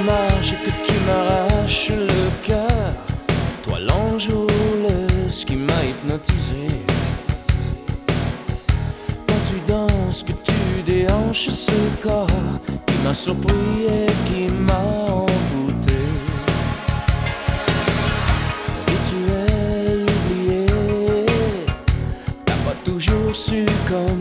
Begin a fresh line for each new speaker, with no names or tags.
marches et que tu m'arraches le cœur. Toi l'enjôleuse qui m'a hypnotisé. Quand tu danses, que tu déhanches ce corps qui m'a surpris et qui m'a envoûté. Rituel oublié, t'as pas toujours su comment